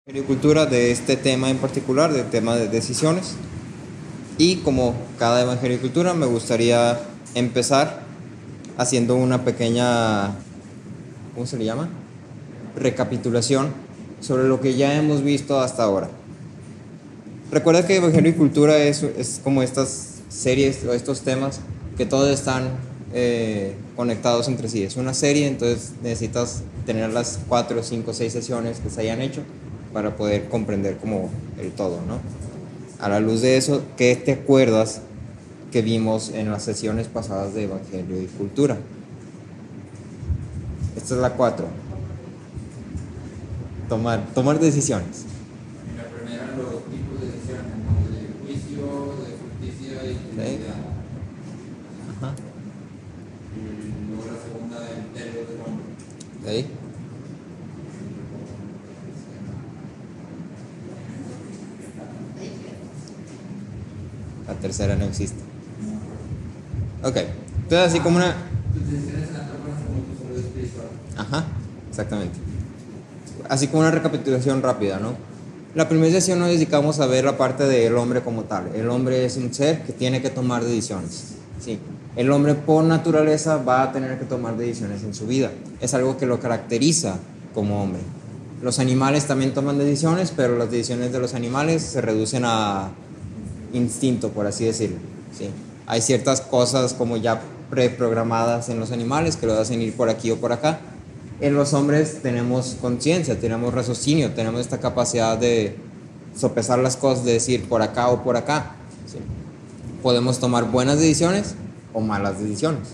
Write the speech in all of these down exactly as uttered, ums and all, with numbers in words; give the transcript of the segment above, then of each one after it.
Agricultura de este tema en particular, del tema de decisiones. Y como cada evangelicultura, me gustaría empezar haciendo una pequeña, ¿cómo se le llama? Recapitulación sobre lo que ya hemos visto hasta ahora. Recuerda que evangelicultura es, es como estas series o estos temas que todos están eh, conectados entre sí. Es una serie, entonces necesitas tener las cuatro, cinco, seis sesiones que se hayan hecho para poder comprender como el todo, ¿no? A la luz de eso, ¿qué te acuerdas que vimos en las sesiones pasadas de Evangelio y Cultura? Esta es la cuatro. Tomar, tomar decisiones. En la primera, los tipos de decisiones, como de juicio, de justicia y de identidad. Ajá. Y luego la segunda, el interior del hombre. ¿De ahí? La tercera no existe. Ok. Entonces así como una... Tus decisiones en la etapa como tu salud espiritual. Ajá, exactamente. Así como una recapitulación rápida, ¿no? La primera sesión nos dedicamos a ver la parte del hombre como tal. El hombre es un ser que tiene que tomar decisiones. Sí. El hombre por naturaleza va a tener que tomar decisiones en su vida. Es algo que lo caracteriza como hombre. Los animales también toman decisiones, pero las decisiones de los animales se reducen a instinto, por así decirlo. ¿Sí? Hay ciertas cosas como ya preprogramadas en los animales que lo hacen ir por aquí o por acá. En los hombres tenemos conciencia, tenemos raciocinio, tenemos esta capacidad de sopesar las cosas, de decir por acá o por acá. ¿Sí? Podemos tomar buenas decisiones o malas decisiones.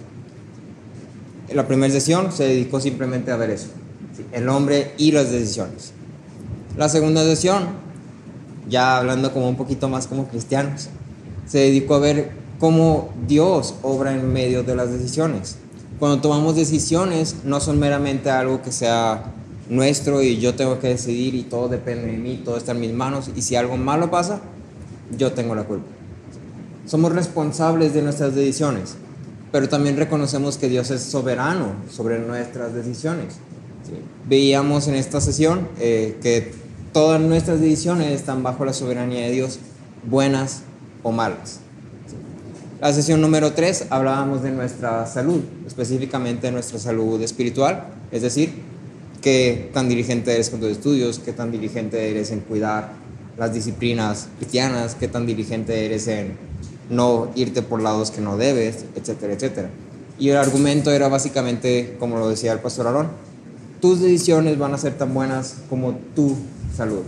La primera sesión se dedicó simplemente a ver eso, ¿sí? El hombre y las decisiones. La segunda sesión, ya hablando como un poquito más como cristianos, se dedicó a ver cómo Dios obra en medio de las decisiones. Cuando tomamos decisiones, no son meramente algo que sea nuestro y yo tengo que decidir y todo depende de mí, todo está en mis manos, y si algo malo pasa, yo tengo la culpa. Somos responsables de nuestras decisiones, pero también reconocemos que Dios es soberano sobre nuestras decisiones. ¿Sí? Veíamos en esta sesión eh, que todas nuestras decisiones están bajo la soberanía de Dios, buenas o malas. La sesión número tres hablábamos de nuestra salud, específicamente de nuestra salud espiritual, es decir, qué tan diligente eres con tus estudios, qué tan diligente eres en cuidar las disciplinas cristianas, qué tan diligente eres en no irte por lados que no debes, etcétera, etcétera. Y el argumento era básicamente, como lo decía el pastor Aarón, tus decisiones van a ser tan buenas como tu salud.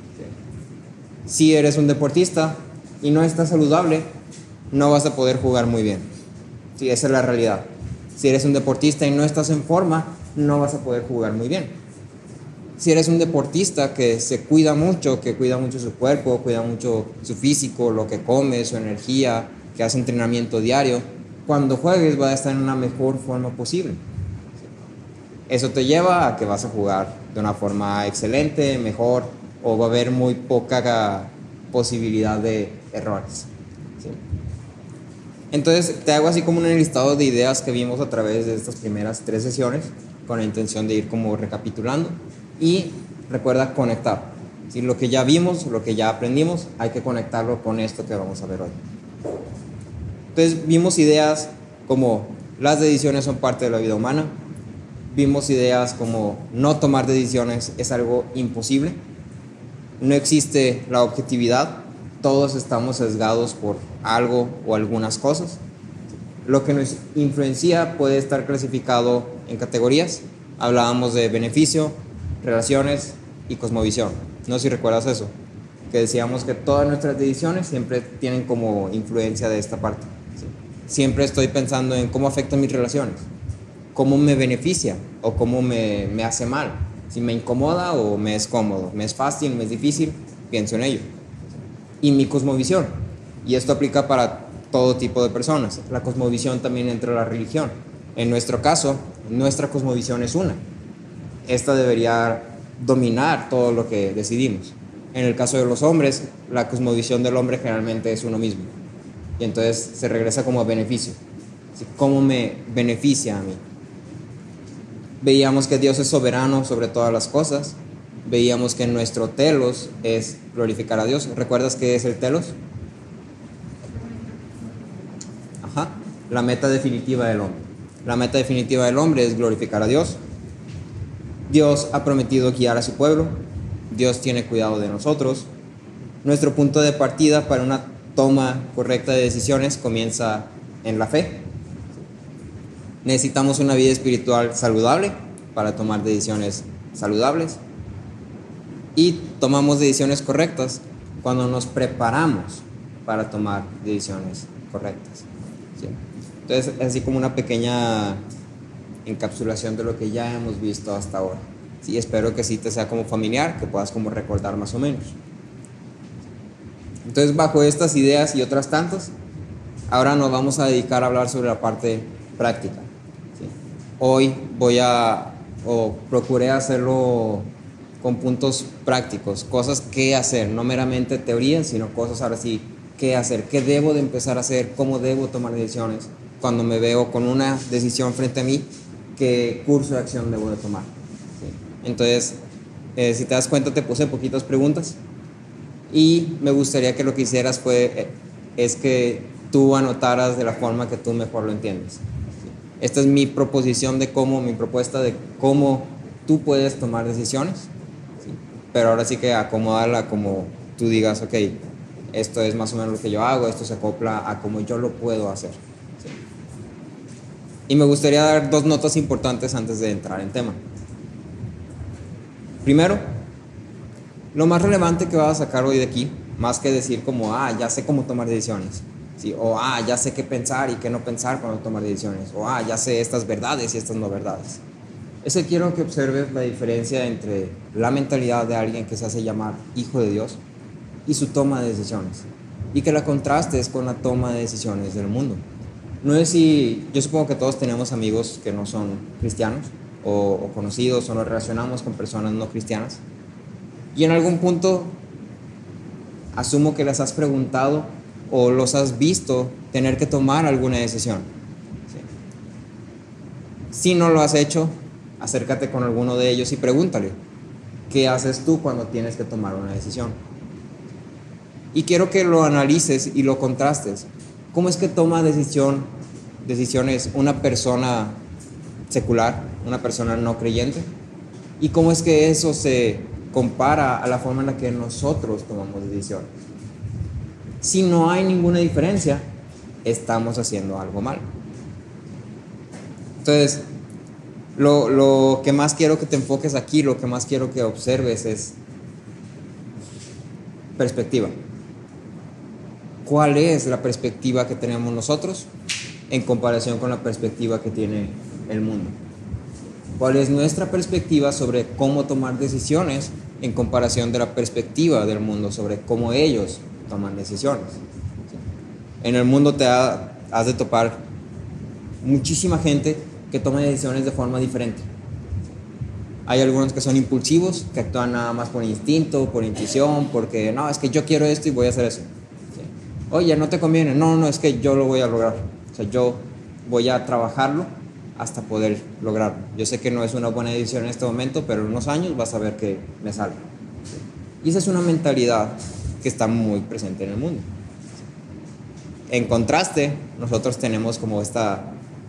¿Sí? Si eres un deportista y no estás saludable, no vas a poder jugar muy bien. Sí, esa es la realidad. Si eres un deportista y no estás en forma, no vas a poder jugar muy bien. Si eres un deportista que se cuida mucho, que cuida mucho su cuerpo, cuida mucho su físico, lo que come, su energía, que hace entrenamiento diario, cuando juegues vas a estar en una mejor forma posible. Eso te lleva a que vas a jugar de una forma excelente, mejor, o va a haber muy poca posibilidad de errores. ¿Sí? Entonces te hago así como un listado de ideas que vimos a través de estas primeras tres sesiones, con la intención de ir como recapitulando, y recuerda conectar. ¿Sí? Lo que ya vimos, lo que ya aprendimos, hay que conectarlo con esto que vamos a ver hoy. Entonces vimos ideas como las decisiones son parte de la vida humana. Vimos ideas como no tomar decisiones es algo imposible. No existe la objetividad. Todos estamos sesgados por algo o algunas cosas. Lo que nos influencia puede estar clasificado en categorías. Hablábamos de beneficio, relaciones y cosmovisión. No sé si recuerdas eso, que decíamos que todas nuestras decisiones siempre tienen como influencia de esta parte. ¿Sí? Siempre estoy pensando en cómo afectan mis relaciones, cómo me beneficia o cómo me, me hace mal, si me incomoda o me es cómodo, me es fácil, me es difícil, pienso en ello. Y mi cosmovisión, y esto aplica para todo tipo de personas. La cosmovisión también entra en la religión. En nuestro caso, nuestra cosmovisión es una. Esta debería dominar todo lo que decidimos. En el caso de los hombres, la cosmovisión del hombre generalmente es uno mismo. Y entonces se regresa como a beneficio. ¿Cómo me beneficia a mí? Veíamos que Dios es soberano sobre todas las cosas. veíamos que nuestro telos es glorificar a Dios. ¿Recuerdas qué es el telos? Ajá, la meta definitiva del hombre. La meta definitiva del hombre es glorificar a Dios. Dios ha prometido guiar a su pueblo. Dios tiene cuidado de nosotros. Nuestro punto de partida para una toma correcta de decisiones comienza en la fe. Necesitamos una vida espiritual saludable para tomar decisiones saludables. Y tomamos decisiones correctas cuando nos preparamos para tomar decisiones correctas. ¿Sí? Entonces, es así como una pequeña encapsulación de lo que ya hemos visto hasta ahora. Sí, espero que sí te sea como familiar, que puedas como recordar más o menos. Entonces, bajo estas ideas y otras tantas, ahora nos vamos a dedicar a hablar sobre la parte práctica. ¿Sí? Hoy voy a, o procuré hacerlo con puntos prácticos, cosas que hacer, no meramente teorías, sino cosas ahora sí, qué hacer, qué debo de empezar a hacer, cómo debo tomar decisiones cuando me veo con una decisión frente a mí, qué curso de acción debo de tomar. ¿Sí? Entonces, eh, si te das cuenta, te puse poquitas preguntas y me gustaría que lo que hicieras fue, eh, es que tú anotaras de la forma que tú mejor lo entiendes. ¿Sí? Esta es mi proposición de cómo, mi propuesta de cómo tú puedes tomar decisiones, ¿sí? Pero ahora sí que acomodarla como tú digas, ok, esto es más o menos lo que yo hago, esto se acopla a cómo yo lo puedo hacer. ¿Sí? Y me gustaría dar dos notas importantes antes de entrar en tema. Primero, lo más relevante que vas a sacar hoy de aquí, más que decir como, ah, ya sé cómo tomar decisiones, ¿sí? O ah, ya sé qué pensar y qué no pensar cuando tomar decisiones, o ah, ya sé estas verdades y estas no verdades. Es que quiero que observes la diferencia entre la mentalidad de alguien que se hace llamar hijo de Dios y su toma de decisiones, y que la contrastes con la toma de decisiones del mundo. No es si, yo supongo que todos tenemos amigos que no son cristianos, o, o conocidos, o nos relacionamos con personas no cristianas, y en algún punto asumo que les has preguntado o los has visto tener que tomar alguna decisión. ¿Sí? Si no lo has hecho, acércate con alguno de ellos y pregúntale, ¿qué haces tú cuando tienes que tomar una decisión? Y quiero que lo analices y lo contrastes. ¿Cómo es que toma decisión, decisiones una persona secular, una persona no creyente? ¿Y cómo es que eso se compara a la forma en la que nosotros tomamos decisiones? Si no hay ninguna diferencia, estamos haciendo algo mal. Entonces, lo, lo que más quiero que te enfoques aquí, lo que más quiero que observes es perspectiva. ¿Cuál es la perspectiva que tenemos nosotros en comparación con la perspectiva que tiene el mundo? ¿Cuál es nuestra perspectiva sobre cómo tomar decisiones en comparación de la perspectiva del mundo sobre cómo ellos toman decisiones? En el mundo te ha, has de topar muchísima gente que toma decisiones de forma diferente. Hay algunos que son impulsivos, que actúan nada más por instinto, por intuición, porque no, es que yo quiero esto y voy a hacer eso. Oye, no te conviene. No, no, es que yo lo voy a lograr. O sea, yo voy a trabajarlo hasta poder lograrlo. Yo sé que no es una buena decisión en este momento, pero en unos años vas a ver que me sale. Y esa es una mentalidad que está muy presente en el mundo. En contraste, nosotros tenemos como esta,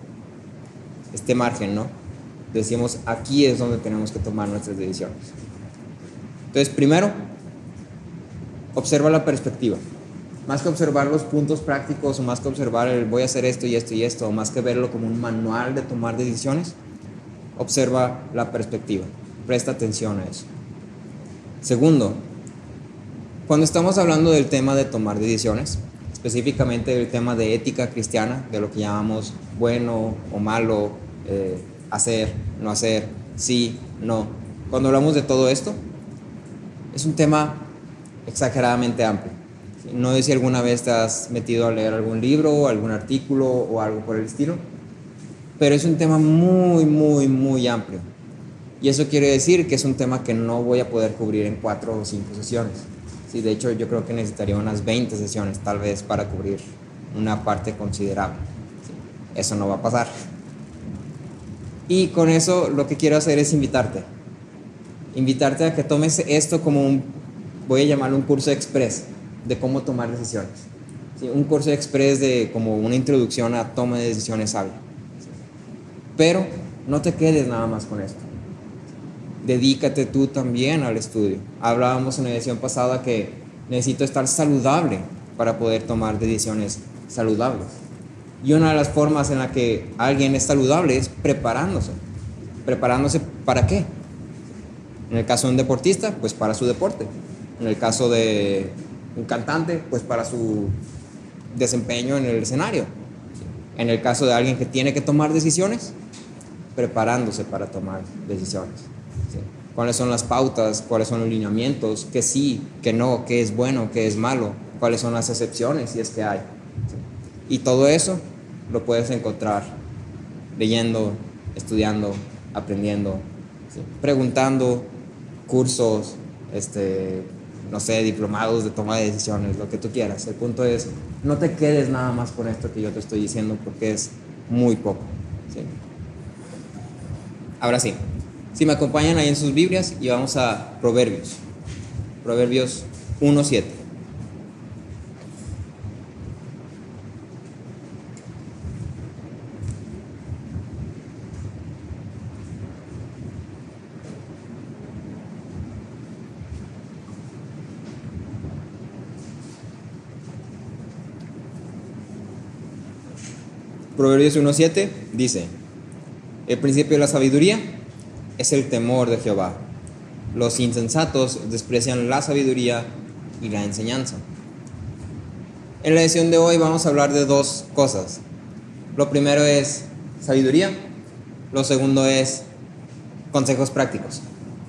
este margen, ¿no? Decimos, aquí es donde tenemos que tomar nuestras decisiones. Entonces, primero, observa la perspectiva. Más que observar los puntos prácticos, o más que observar el voy a hacer esto y esto y esto, o más que verlo como un manual de tomar decisiones, observa la perspectiva. Presta atención a eso. Segundo, cuando estamos hablando del tema de tomar decisiones, específicamente del tema de ética cristiana, de lo que llamamos bueno o malo, eh, hacer, no hacer, sí, no. Cuando hablamos de todo esto, es un tema exageradamente amplio. No sé si alguna vez te has metido a leer algún libro, algún artículo o algo por el estilo, pero es un tema muy, muy, muy amplio. Y eso quiere decir que es un tema que no voy a poder cubrir en cuatro o cinco sesiones. Sí, de hecho, yo creo que necesitaría unas veinte sesiones tal vez para cubrir una parte considerable. Sí, eso no va a pasar. Y con eso lo que quiero hacer es invitarte. invitarte a que tomes esto como un, voy a llamarlo un curso express de cómo tomar decisiones. ¿Sí? Un curso express de como una introducción a toma de decisiones sabia. ¿Sí? Pero no te quedes nada más con esto. Dedícate tú también al estudio. Hablábamos en la edición pasada que necesito estar saludable para poder tomar decisiones saludables. Y una de las formas en la que alguien es saludable es preparándose. ¿Preparándose para qué? En el caso de un deportista, pues para su deporte. En el caso de un cantante, pues para su desempeño en el escenario. En el caso de alguien que tiene que tomar decisiones, preparándose para tomar decisiones. ¿Sí? ¿Cuáles son las pautas? ¿Cuáles son los lineamientos? ¿Qué sí? ¿Qué no? ¿Qué es bueno? ¿Qué es malo? ¿Cuáles son las excepciones si es que hay? ¿Sí? Y todo eso lo puedes encontrar leyendo, estudiando, aprendiendo, ¿sí? Preguntando, cursos, este, no sé, diplomados de toma de decisiones, lo que tú quieras. El punto es, no te quedes nada más con esto que yo te estoy diciendo porque es muy poco. ¿Sí? Ahora sí, si me acompañan ahí en sus Biblias y vamos a Proverbios, Proverbios uno siete. Proverbios uno siete dice: el principio de la sabiduría es el temor de Jehová. Los insensatos desprecian la sabiduría y la enseñanza. En la edición de hoy vamos a hablar de dos cosas. Lo primero es sabiduría, lo segundo es consejos prácticos.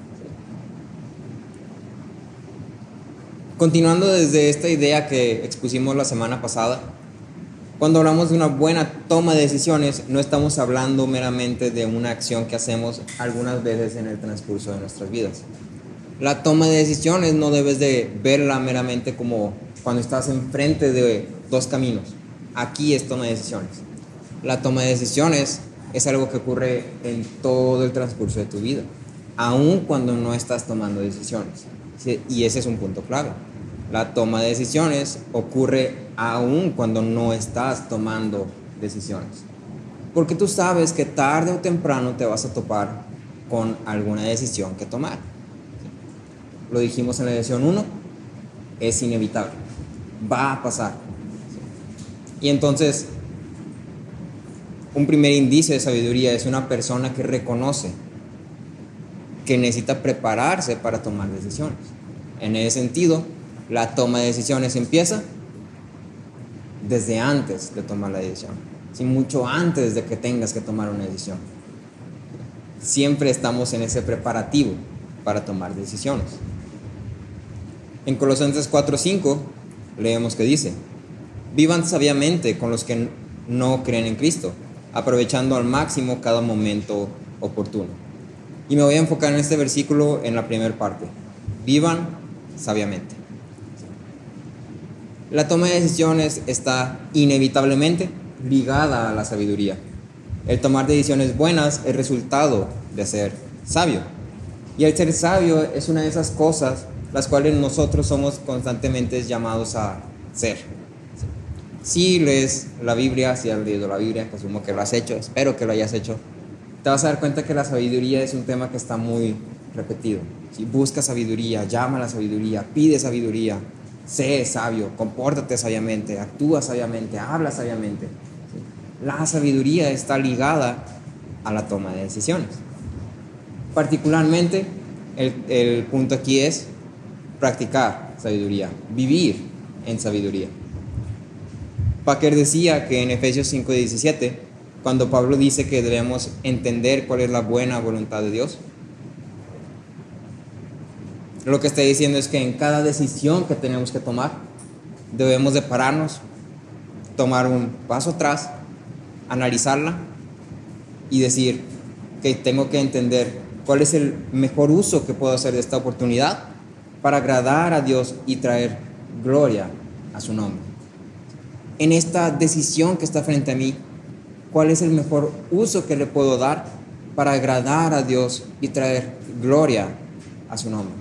Continuando desde esta idea que expusimos la semana pasada, cuando hablamos de una buena toma de decisiones, no estamos hablando meramente de una acción que hacemos algunas veces en el transcurso de nuestras vidas. La toma de decisiones no debes de verla meramente como cuando estás enfrente de dos caminos. Aquí es toma de decisiones. La toma de decisiones es algo que ocurre en todo el transcurso de tu vida, aun cuando no estás tomando decisiones. Y ese es un punto clave. La toma de decisiones ocurre aún cuando no estás tomando decisiones. Porque tú sabes que tarde o temprano te vas a topar con alguna decisión que tomar. Lo dijimos en la lección uno, es inevitable. Va a pasar. Y entonces, un primer indicio de sabiduría es una persona que reconoce que necesita prepararse para tomar decisiones. En ese sentido, la toma de decisiones empieza desde antes de tomar la decisión, ¿sí? Mucho antes de que tengas que tomar una decisión. Siempre estamos en ese preparativo para tomar decisiones. En Colosenses cuatro cinco leemos que dice: vivan sabiamente con los que no creen en Cristo, aprovechando al máximo cada momento oportuno. Y me voy a enfocar en este versículo en la primera parte. Vivan sabiamente. La toma de decisiones está inevitablemente ligada a la sabiduría. El tomar decisiones buenas es resultado de ser sabio. Y el ser sabio es una de esas cosas las cuales nosotros somos constantemente llamados a ser. Si lees la Biblia, si has leído la Biblia, que asumo que lo has hecho, espero que lo hayas hecho, te vas a dar cuenta que la sabiduría es un tema que está muy repetido. Si busca sabiduría, llama a la sabiduría, pide sabiduría, sé sabio, compórtate sabiamente, actúa sabiamente, habla sabiamente. La sabiduría está ligada a la toma de decisiones. Particularmente, el, el punto aquí es practicar sabiduría, vivir en sabiduría. Packer decía que en Efesios cinco diecisiete, cuando Pablo dice que debemos entender cuál es la buena voluntad de Dios, lo que está diciendo es que en cada decisión que tenemos que tomar, debemos de pararnos, tomar un paso atrás, analizarla y decir que tengo que entender cuál es el mejor uso que puedo hacer de esta oportunidad para agradar a Dios y traer gloria a su nombre. En esta decisión que está frente a mí, ¿cuál es el mejor uso que le puedo dar para agradar a Dios y traer gloria a su nombre.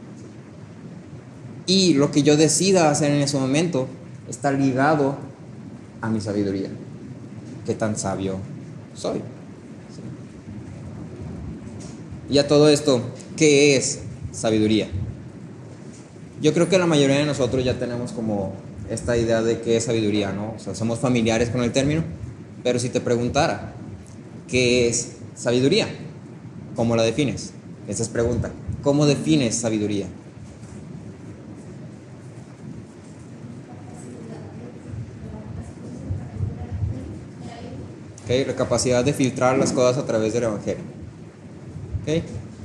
Y lo que yo decida hacer en ese momento está ligado a mi sabiduría. ¿Qué tan sabio soy? Y a todo esto, ¿qué es sabiduría? Yo creo que la mayoría de nosotros ya tenemos como esta idea de qué es sabiduría, ¿no? O sea, somos familiares con el término, pero si te preguntara, ¿qué es sabiduría? ¿Cómo la defines? Esa es pregunta. ¿Cómo defines sabiduría? Okay, la capacidad de filtrar las cosas a través del Evangelio. Okay.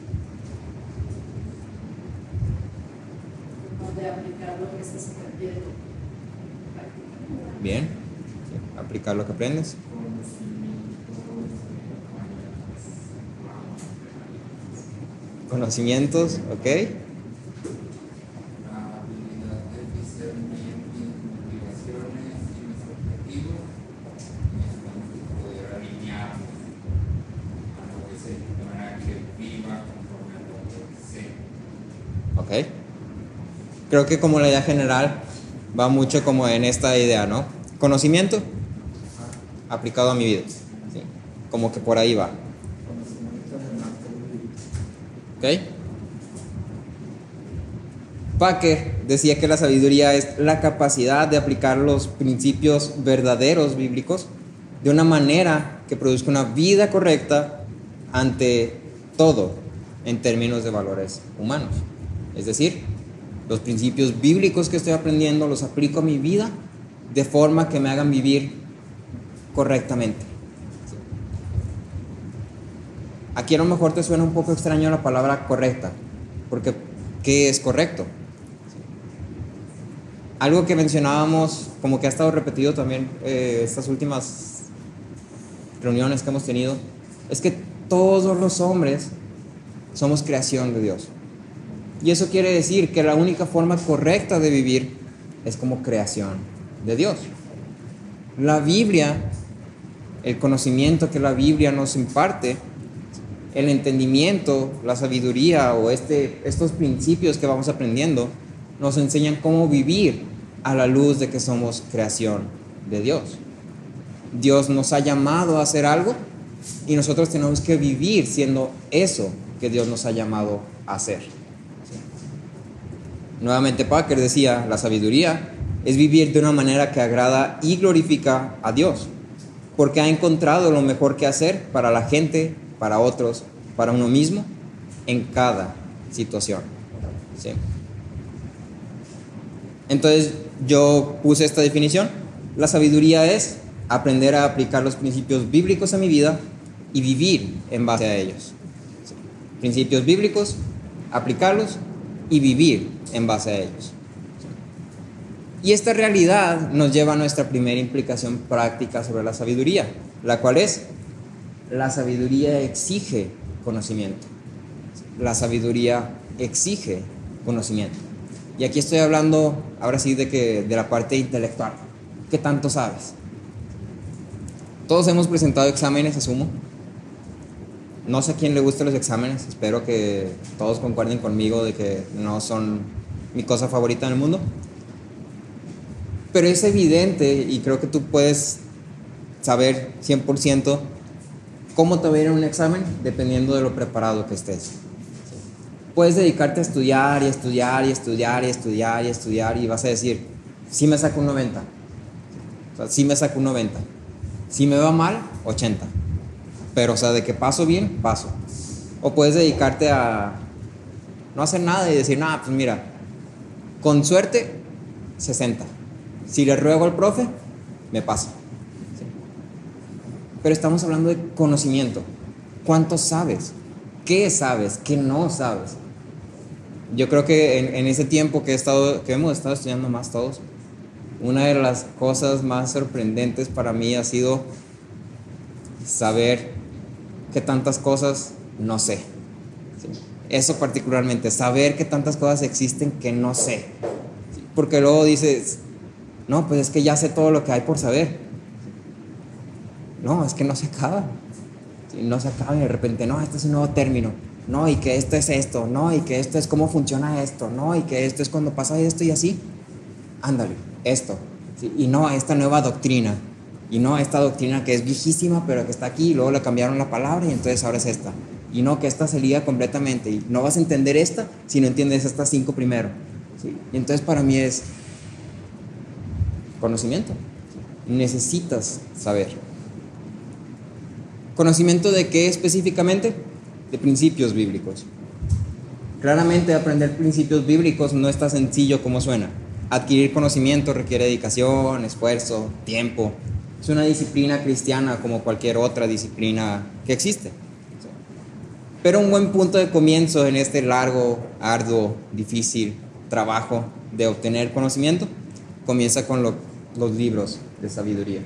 De aplicar lo que estás aprendiendo. Bien. Sí, aplicar lo que aprendes. Conocimientos, ok. La habilidad de discernir mis motivaciones y mis objetivos, y poder alinearlos a lo que sé, de manera que viva conforme a lo que sé. Ok. Creo que como la idea general va mucho como en esta idea, ¿no? Conocimiento aplicado a mi vida. ¿Sí? Como que por ahí va. ¿Ok? Packer decía que la sabiduría es la capacidad de aplicar los principios verdaderos bíblicos de una manera que produzca una vida correcta ante todo en términos de valores humanos. Es decir, los principios bíblicos que estoy aprendiendo los aplico a mi vida de forma que me hagan vivir correctamente. Aquí a lo mejor te suena un poco extraño la palabra correcta, porque ¿qué es correcto? Algo que mencionábamos, como que ha estado repetido también eh, estas últimas reuniones que hemos tenido, es que todos los hombres somos creación de Dios. Y eso quiere decir que la única forma correcta de vivir es como creación de Dios. La Biblia, el conocimiento que la Biblia nos imparte, el entendimiento, la sabiduría o este, estos principios que vamos aprendiendo nos enseñan cómo vivir a la luz de que somos creación de Dios. Dios nos ha llamado a hacer algo y nosotros tenemos que vivir siendo eso que Dios nos ha llamado a hacer. ¿Sí? Nuevamente Packer decía, la sabiduría es vivir de una manera que agrada y glorifica a Dios, porque ha encontrado lo mejor que hacer para la gente, para otros, para uno mismo, en cada situación. ¿Sí? Entonces yo puse esta definición. La sabiduría es aprender a aplicar los principios bíblicos a mi vida y vivir en base a ellos. ¿Sí? Principios bíblicos, aplicarlos y vivir en base a ellos. ¿Sí? Y esta realidad nos lleva a nuestra primera implicación práctica sobre la sabiduría, la cual es: la sabiduría exige conocimiento. La sabiduría exige conocimiento. Y aquí estoy hablando, ahora sí, de, que, de la parte intelectual. ¿Qué tanto sabes? Todos hemos presentado exámenes, asumo. No sé a quién le gustan los exámenes. Espero que todos concuerden conmigo de que no son mi cosa favorita en el mundo. Pero es evidente, y creo que tú puedes saber cien por ciento cómo te va a ir en un examen dependiendo de lo preparado que estés. Puedes dedicarte a estudiar y estudiar y estudiar y estudiar y estudiar y vas a decir, sí me saco un noventa. O sea, sí me saco un noventa. Si me va mal, ochenta. Pero, o sea, de que paso bien, paso. O puedes dedicarte a no hacer nada y decir, nada, pues mira, con suerte, sesenta. Si le ruego al profe, me pasa. ¿Sí? Pero estamos hablando de conocimiento. ¿Cuánto sabes? ¿Qué sabes? ¿Qué no sabes? Yo creo que en, en ese tiempo que, he estado, que hemos estado estudiando más todos, una de las cosas más sorprendentes para mí ha sido saber que tantas cosas no sé. ¿Sí? Eso particularmente, saber que tantas cosas existen que no sé. ¿Sí? Porque luego dices, no, pues es que ya sé todo lo que hay por saber. No, es que no se acaba. ¿Sí? No se acaba y de repente, no, este es un nuevo término. no, y que esto es esto, no, y que esto es cómo funciona esto, no, y que esto es cuando pasa esto y así. Ándale, esto. ¿Sí? Y no esta nueva doctrina, y no esta doctrina que es viejísima, pero que está aquí, y luego le cambiaron la palabra y entonces ahora es esta. Y no, que esta se liga completamente, y no vas a entender esta si no entiendes estas cinco primero. ¿Sí? Y entonces para mí es conocimiento. Necesitas saber. ¿Conocimiento de qué específicamente? De principios bíblicos. Claramente aprender principios bíblicos no es tan sencillo como suena. Adquirir conocimiento requiere dedicación, esfuerzo, tiempo. Es una disciplina cristiana como cualquier otra disciplina que existe. Pero un buen punto de comienzo en este largo, arduo, difícil trabajo de obtener conocimiento comienza con lo, los libros de sabiduría.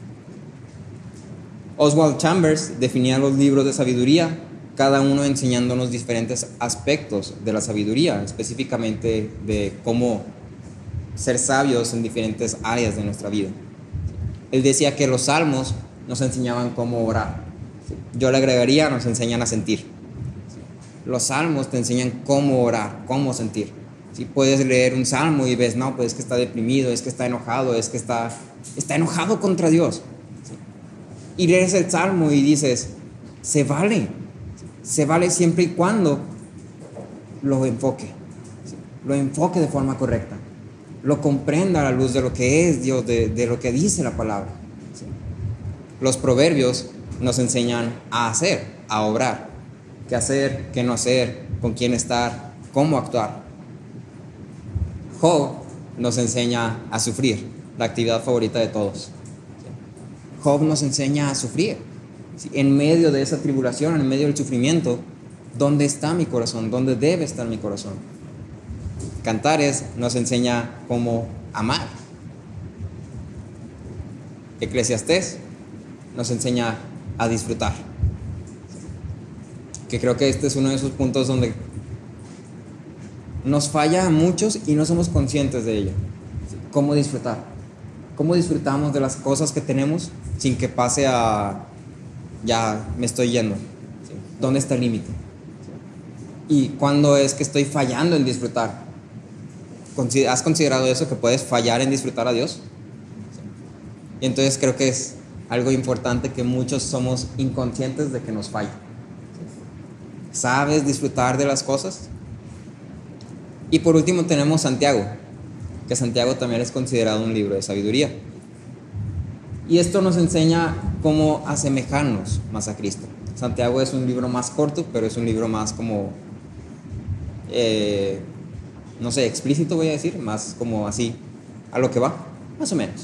Oswald Chambers definía los libros de sabiduría, cada uno enseñándonos diferentes aspectos de la sabiduría, específicamente de cómo ser sabios en diferentes áreas de nuestra vida. Él decía que los salmos nos enseñaban cómo orar. Yo le agregaría, nos enseñan a sentir. Los salmos te enseñan cómo orar, cómo sentir. Si puedes leer un salmo y ves, no, pues es que está deprimido, es que está enojado, es que está, está enojado contra Dios. Y lees el salmo y dices, se vale, se vale siempre y cuando lo enfoque, lo enfoque de forma correcta, lo comprenda a la luz de lo que es Dios, de, de lo que dice la palabra. Los proverbios nos enseñan a hacer, a obrar, qué hacer, qué no hacer, con quién estar, cómo actuar. Job nos enseña a sufrir, la actividad favorita de todos. Job nos enseña a sufrir. En medio de esa tribulación, en medio del sufrimiento, ¿dónde está mi corazón? ¿Dónde debe estar mi corazón? Cantares nos enseña cómo amar. Eclesiastés nos enseña a disfrutar. Que creo que este es uno de esos puntos donde nos falla a muchos y no somos conscientes de ello. ¿Cómo disfrutar? ¿Cómo disfrutamos de las cosas que tenemos sin que pase a ya me estoy yendo? ¿Dónde está el límite? ¿Y cuándo es que estoy fallando en disfrutar? ¿Has considerado eso, que puedes fallar en disfrutar a Dios? Y entonces creo que es algo importante que muchos somos inconscientes de que nos falla. ¿Sabes disfrutar de las cosas? Y por último tenemos Santiago, que Santiago también es considerado un libro de sabiduría. Y esto nos enseña cómo asemejarnos más a Cristo. Santiago es un libro más corto, pero es un libro más como, eh, no sé, explícito voy a decir, más como así, a lo que va, más o menos.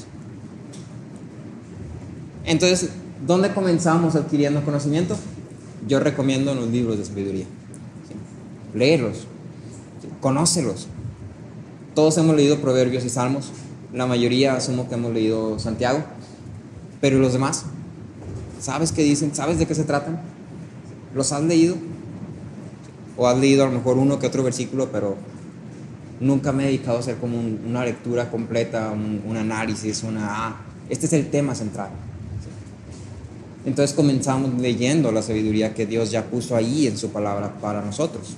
Entonces, ¿dónde comenzamos adquiriendo conocimiento? Yo recomiendo los libros de sabiduría. ¿Sí? Léelos, ¿sí? Conócelos. Todos hemos leído Proverbios y Salmos, la mayoría asumo que hemos leído Santiago, pero los demás, ¿sabes qué dicen? ¿Sabes de qué se tratan? ¿Los has leído? O has leído a lo mejor uno que otro versículo, pero nunca me he dedicado a hacer como un, una lectura completa, un, un análisis, una, ah, este es el tema central. Entonces comenzamos leyendo la sabiduría que Dios ya puso ahí en su palabra para nosotros.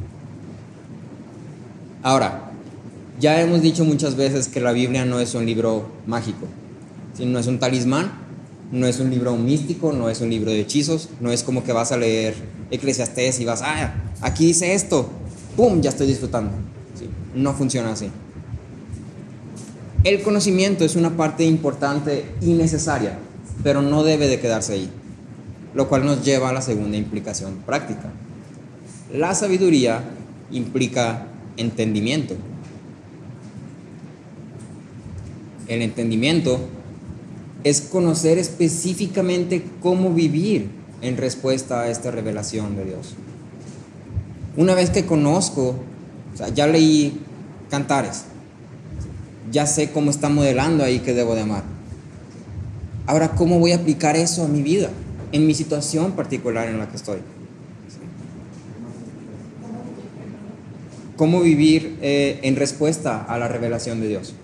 Ahora, ya hemos dicho muchas veces que la Biblia no es un libro mágico, ¿sí? No es un talismán, no es un libro místico, no es un libro de hechizos, no es como que vas a leer Eclesiastés y vas, ah, aquí dice esto, ¡pum!, ya estoy disfrutando. ¿Sí? No funciona así. El conocimiento es una parte importante y necesaria, pero no debe de quedarse ahí, lo cual nos lleva a la segunda implicación práctica. La sabiduría implica entendimiento. El entendimiento es conocer específicamente cómo vivir en respuesta a esta revelación de Dios. Una vez que conozco, o sea, ya leí Cantares, ya sé cómo está modelando ahí que debo de amar. Ahora, ¿cómo voy a aplicar eso a mi vida, en mi situación particular en la que estoy? ¿Cómo vivir eh, en respuesta a la revelación de Dios?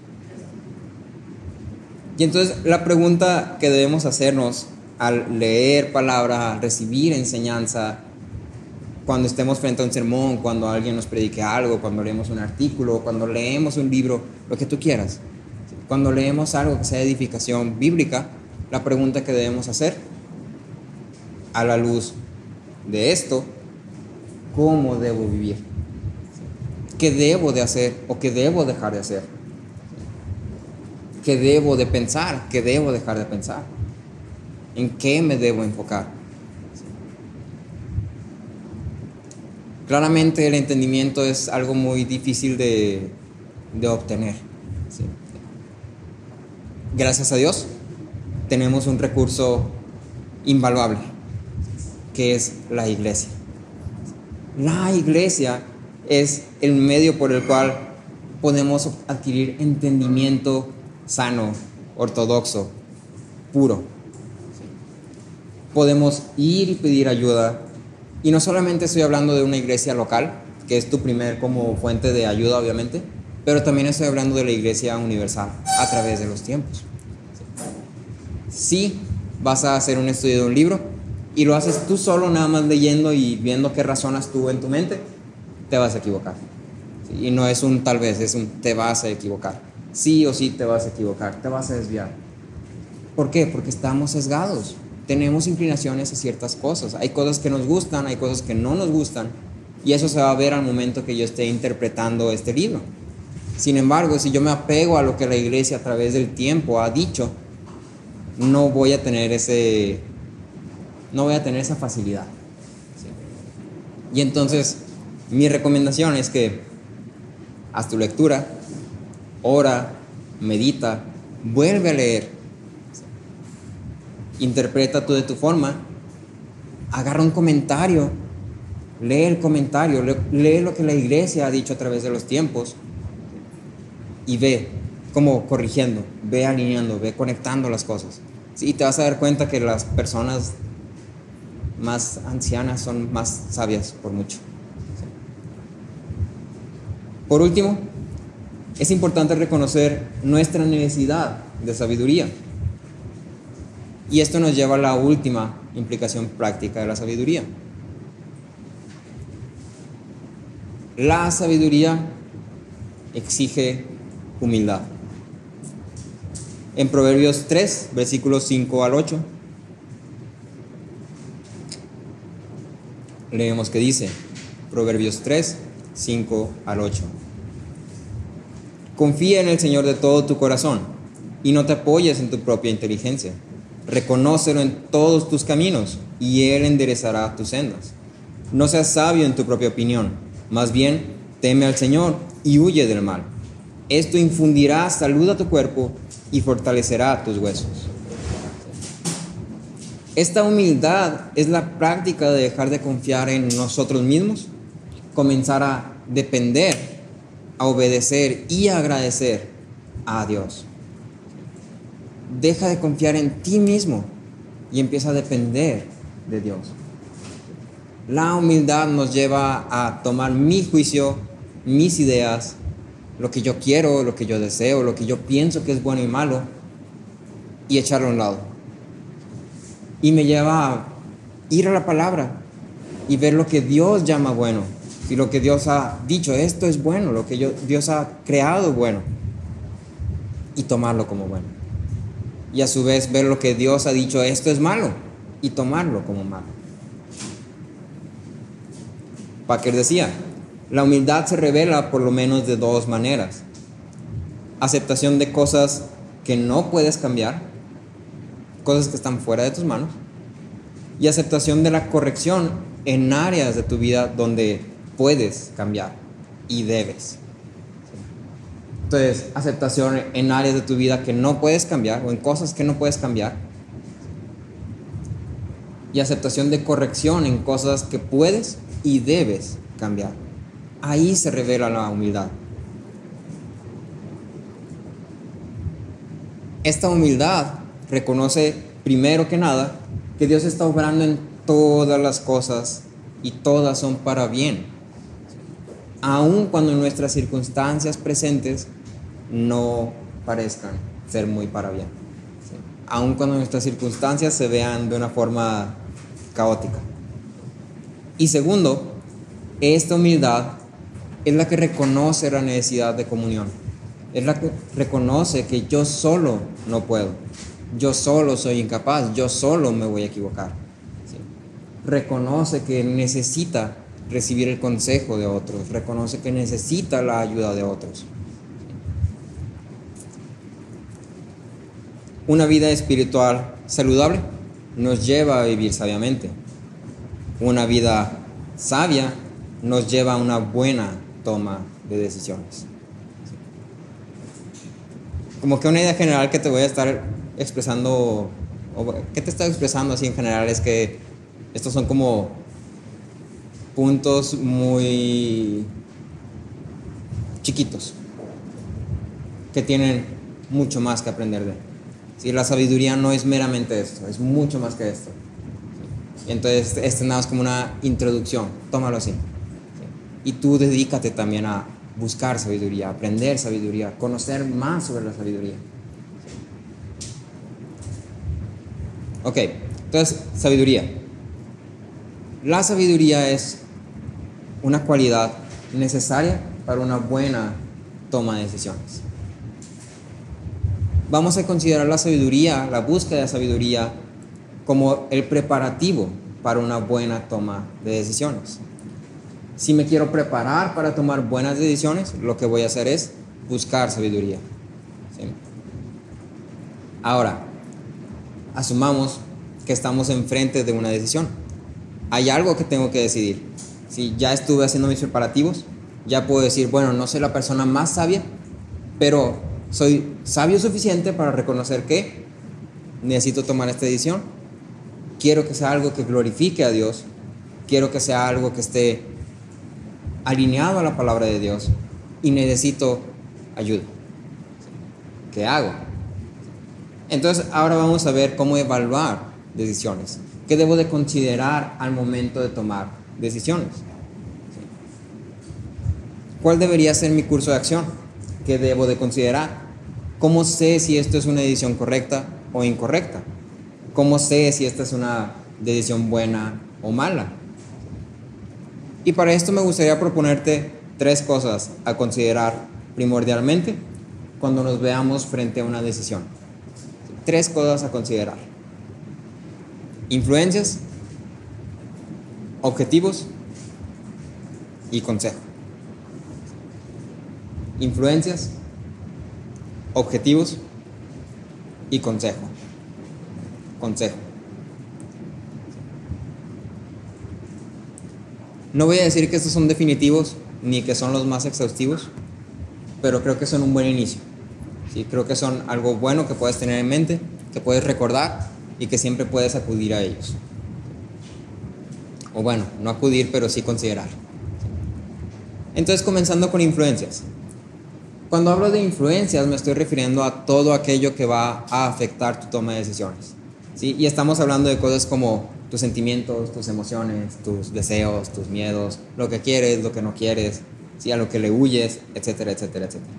Y entonces la pregunta que debemos hacernos al leer palabra, al recibir enseñanza, cuando estemos frente a un sermón, cuando alguien nos predique algo, cuando leemos un artículo, cuando leemos un libro, lo que tú quieras. Cuando leemos algo que sea edificación bíblica, la pregunta que debemos hacer, a la luz de esto, ¿cómo debo vivir? ¿Qué debo de hacer o qué debo dejar de hacer? ¿Qué debo de pensar? ¿Qué debo dejar de pensar? ¿En qué me debo enfocar? Claramente el entendimiento es algo muy difícil de, de obtener. ¿Sí? Gracias a Dios tenemos un recurso invaluable, que es la iglesia. La iglesia es el medio por el cual podemos adquirir entendimiento sano, ortodoxo, puro. Podemos ir y pedir ayuda. Y no solamente estoy hablando de una iglesia local, que es tu primer como fuente de ayuda, obviamente, pero también estoy hablando de la iglesia universal a través de los tiempos. Si vas a hacer un estudio de un libro y lo haces tú solo, nada más leyendo y viendo qué razonas tú en tu mente, te vas a equivocar. Y no es un tal vez, es un te vas a equivocar. Sí o sí te vas a equivocar, te vas a desviar. ¿Por qué? Porque estamos sesgados. Tenemos inclinaciones a ciertas cosas. Hay cosas que nos gustan, hay cosas que no nos gustan. Y eso se va a ver al momento que yo esté interpretando este libro. Sin embargo, si yo me apego a lo que la iglesia a través del tiempo ha dicho, no voy a tener ese, no voy a tener esa facilidad. ¿Sí? Y entonces, mi recomendación es que haz tu lectura, ora, medita, vuelve a leer. Interpreta tú de tu forma, agarra un comentario, lee el comentario, lee lo que la iglesia ha dicho a través de los tiempos y ve como corrigiendo, ve alineando, ve conectando las cosas. Sí, te vas a dar cuenta que las personas más ancianas son más sabias por mucho. Por último, es importante reconocer nuestra necesidad de sabiduría. Y esto nos lleva a la última implicación práctica de la sabiduría. La sabiduría exige humildad. En Proverbios tres, versículos cinco al ocho, leemos que dice, Proverbios tres, cinco al ocho. Confía en el Señor de todo tu corazón y no te apoyes en tu propia inteligencia. Reconócelo en todos tus caminos y Él enderezará tus sendas. No seas sabio en tu propia opinión, más bien teme al Señor y huye del mal. Esto infundirá salud a tu cuerpo y fortalecerá tus huesos. Esta humildad es la práctica de dejar de confiar en nosotros mismos, comenzar a depender, a obedecer y a agradecer a Dios. Deja de confiar en ti mismo y empieza a depender de Dios. La humildad nos lleva a tomar mi juicio, mis ideas, lo que yo quiero, lo que yo deseo, lo que yo pienso que es bueno y malo, y echarlo a un lado. Y me lleva a ir a la palabra y ver lo que Dios llama bueno, y lo que Dios ha dicho, esto es bueno, lo que yo, Dios ha creado bueno, y tomarlo como bueno. Y a su vez ver lo que Dios ha dicho, esto es malo, y tomarlo como malo. Packer decía, la humildad se revela por lo menos de dos maneras. Aceptación de cosas que no puedes cambiar, cosas que están fuera de tus manos, y aceptación de la corrección en áreas de tu vida donde puedes cambiar y debes. Entonces, aceptación en áreas de tu vida que no puedes cambiar o en cosas que no puedes cambiar. Y aceptación de corrección en cosas que puedes y debes cambiar. Ahí se revela la humildad. Esta humildad reconoce, primero que nada, que Dios está obrando en todas las cosas y todas son para bien. Aun cuando nuestras circunstancias presentes no parezcan ser muy para bien, ¿sí? Aun cuando nuestras circunstancias se vean de una forma caótica. Y segundo, Esta humildad es la que reconoce la necesidad de comunión. Es la que reconoce que yo solo no puedo. Yo solo soy incapaz. Yo solo me voy a equivocar. ¿Sí? Reconoce que necesita recibir el consejo de otros. Reconoce que necesita la ayuda de otros. Una vida espiritual saludable nos lleva a vivir sabiamente. Una vida sabia nos lleva a una buena toma de decisiones. Como que una idea general que te voy a estar expresando, o que te estoy expresando así en general, es que estos son como puntos muy chiquitos que tienen mucho más que aprender de. ¿Sí? La sabiduría no es meramente esto, es mucho más que esto. ¿Sí? Entonces, este nada es como una introducción, tómalo así. ¿Sí? Y tú dedícate también a buscar sabiduría, aprender sabiduría, conocer más sobre la sabiduría. Ok, entonces, sabiduría. La sabiduría es una cualidad necesaria para una buena toma de decisiones. Vamos a considerar la sabiduría, la búsqueda de sabiduría, como el preparativo para una buena toma de decisiones. Si me quiero preparar para tomar buenas decisiones, lo que voy a hacer es buscar sabiduría. ¿Sí? Ahora, asumamos que estamos enfrente de una decisión. Hay algo que tengo que decidir. Si ya estuve haciendo mis preparativos, ya puedo decir, bueno, no soy la persona más sabia, pero soy sabio suficiente para reconocer que necesito tomar esta decisión. Quiero que sea algo que glorifique a Dios. Quiero que sea algo que esté alineado a la palabra de Dios. Y necesito ayuda. ¿Qué hago? Entonces, ahora vamos a ver cómo evaluar decisiones. ¿Qué debo de considerar al momento de tomar decisiones? ¿Cuál debería ser mi curso de acción? ¿Qué debo de considerar? ¿Cómo sé si esto es una decisión correcta o incorrecta? ¿Cómo sé si esta es una decisión buena o mala? Y para esto me gustaría proponerte tres cosas a considerar primordialmente cuando nos veamos frente a una decisión. Tres cosas a considerar: influencias, objetivos y consejo. Influencias, objetivos y consejo. Consejo. No voy a decir que estos son definitivos ni que son los más exhaustivos, pero creo que son un buen inicio. ¿Sí? Creo que son algo bueno que puedes tener en mente, que puedes recordar y que siempre puedes acudir a ellos. O bueno, no acudir, pero sí considerar. Entonces, comenzando con influencias. Cuando hablo de influencias, me estoy refiriendo a todo aquello que va a afectar tu toma de decisiones. ¿Sí? Y estamos hablando de cosas como tus sentimientos, tus emociones, tus deseos, tus miedos, lo que quieres, lo que no quieres, ¿sí? A lo que le huyes, etcétera, etcétera, etcétera.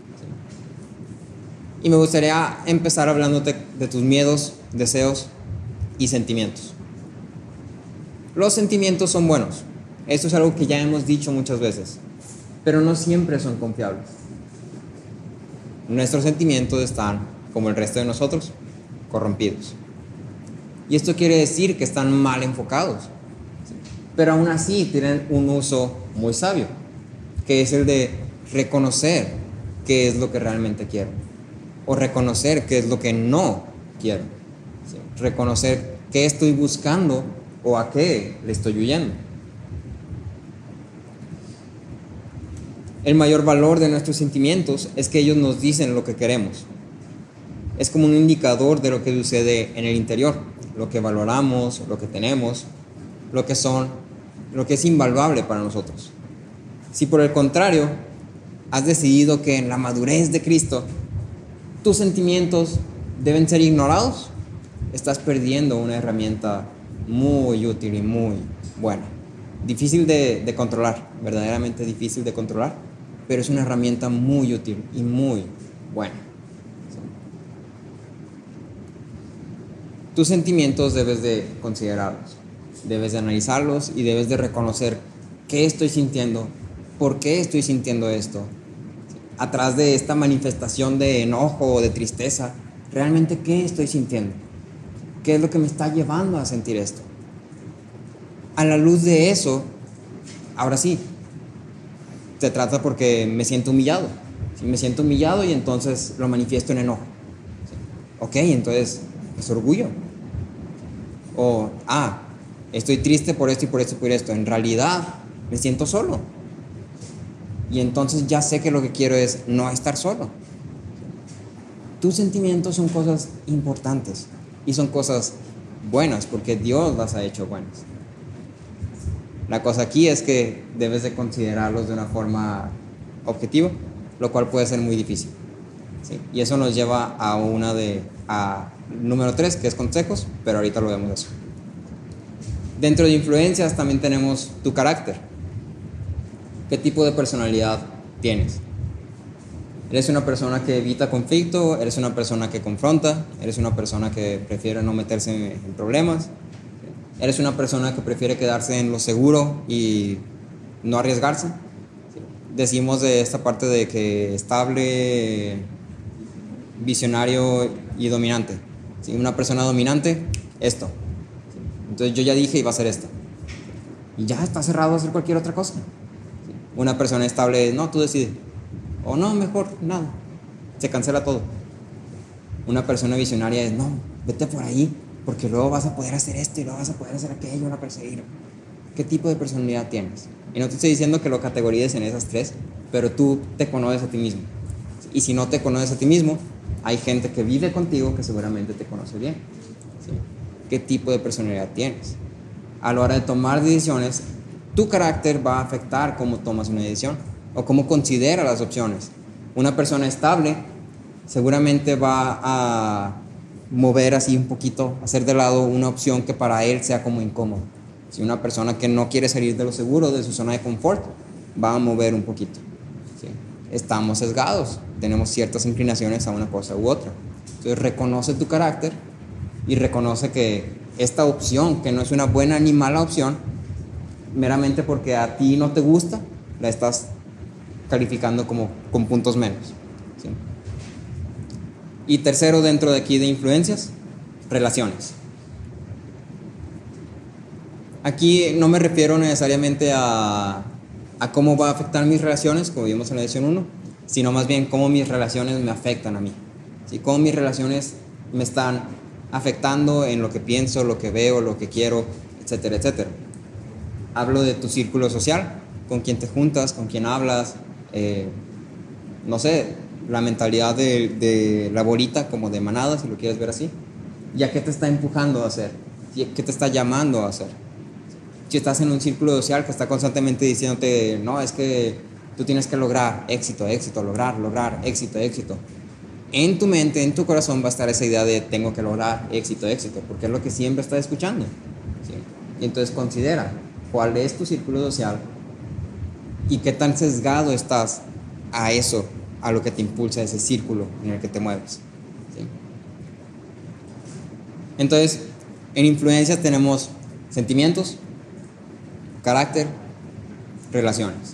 ¿Sí? Y me gustaría empezar hablándote de tus miedos, deseos y sentimientos. Los sentimientos son buenos. Esto es algo que ya hemos dicho muchas veces, pero no siempre son confiables. Nuestros sentimientos están, como el resto de nosotros, corrompidos. Y esto quiere decir que están mal enfocados, pero aún así tienen un uso muy sabio, que es el de reconocer qué es lo que realmente quiero, o reconocer qué es lo que no quiero, ¿sí? Reconocer qué estoy buscando o a qué le estoy huyendo. El mayor valor de nuestros sentimientos es que ellos nos dicen lo que queremos. Es como un indicador de lo que sucede en el interior, lo que valoramos, lo que tenemos, lo que son, lo que es invaluable para nosotros. Si por el contrario has decidido que en la madurez de Cristo tus sentimientos deben ser ignorados, estás perdiendo una herramienta muy útil y muy buena. Difícil de, de controlar, verdaderamente difícil de controlar, pero es una herramienta muy útil y muy buena. Tus sentimientos debes de considerarlos, debes de analizarlos y debes de reconocer ¿Qué estoy sintiendo? ¿Por qué estoy sintiendo esto? Atrás de esta manifestación de enojo o de tristeza, ¿realmente qué estoy sintiendo? ¿Qué es lo que me está llevando a sentir esto? A la luz de eso, ahora sí, se trata porque me siento humillado. ¿Sí? Me siento humillado y entonces lo manifiesto en enojo. ¿Sí? Ok, entonces es orgullo. O, ah, estoy triste por esto y por esto y por esto. En realidad me siento solo. Y entonces ya sé que lo que quiero es no estar solo. Tus sentimientos son cosas importantes y son cosas buenas porque Dios las ha hecho buenas. La cosa aquí es que debes de considerarlos de una forma objetiva, lo cual puede ser muy difícil. ¿Sí? Y eso nos lleva a una de a número tres, que es consejos, pero ahorita lo vemos eso. Dentro de influencias también tenemos tu carácter. ¿Qué tipo de personalidad tienes? ¿Eres una persona que evita conflicto? ¿Eres una persona que confronta? ¿Eres una persona que prefiere no meterse en problemas? ¿Eres una persona que prefiere quedarse en lo seguro y no arriesgarse? Decimos de esta parte de que estable, visionario y dominante. ¿Sí? Una persona dominante, esto. Entonces yo ya dije iba a hacer esto. Y ya está cerrado a hacer cualquier otra cosa. Una persona estable, no, tú decides. O no, mejor, nada. Se cancela todo. Una persona visionaria es, no, vete por ahí, porque luego vas a poder hacer esto y luego vas a poder hacer aquello, la perseguir. ¿Qué tipo de personalidad tienes? Y no te estoy diciendo que lo categorices en esas tres, pero tú te conoces a ti mismo. Y si no te conoces a ti mismo, hay gente que vive contigo que seguramente te conoce bien. ¿Sí? ¿Qué tipo de personalidad tienes? A la hora de tomar decisiones, tu carácter va a afectar cómo tomas una decisión o cómo considera las opciones. Una persona estable seguramente va a mover así un poquito, hacer de lado una opción que para él sea como incómodo. Si una persona que no quiere salir de lo seguro, de su zona de confort, va a mover un poquito. ¿Sí? Estamos sesgados, tenemos ciertas inclinaciones a una cosa u otra. Entonces reconoce tu carácter y reconoce que esta opción, que no es una buena ni mala opción, meramente porque a ti no te gusta, la estás calificando como con puntos menos. ¿Sí? Y tercero, dentro de aquí de influencias, relaciones. Aquí no me refiero necesariamente a, a cómo va a afectar mis relaciones, como vimos en la lección uno, sino más bien cómo mis relaciones me afectan a mí. ¿Sí? Cómo mis relaciones me están afectando en lo que pienso, lo que veo, lo que quiero, etcétera, etcétera. Hablo de tu círculo social, con quién te juntas, con quién hablas, eh, no sé, la mentalidad de, de la bolita como de manada, si lo quieres ver así. ¿Y a qué te está empujando a hacer? ¿Qué te está llamando a hacer? Si estás en un círculo social que está constantemente diciéndote, no, es que tú tienes que lograr éxito, éxito, lograr, lograr, éxito, éxito. En tu mente, en tu corazón va a estar esa idea de tengo que lograr éxito, éxito, porque es lo que siempre estás escuchando. ¿Sí? Y entonces considera cuál es tu círculo social y qué tan sesgado estás a eso, a lo que te impulsa ese círculo en el que te mueves. ¿Sí? Entonces, en influencias tenemos sentimientos, carácter, relaciones.